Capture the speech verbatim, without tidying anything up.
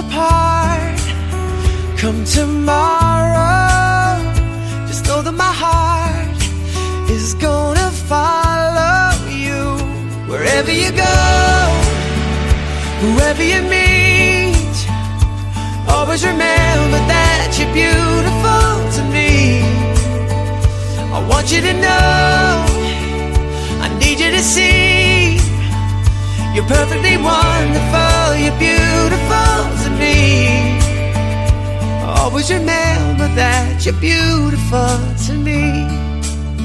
apart come tomorrow, just know that my heart is gonna follow you wherever you go, whoever you meet. Always remember that you're beautiful to me. I want you to know, I need you to see, you're perfectly wonderful, you're beautiful to me. Always remember that you're beautiful to me.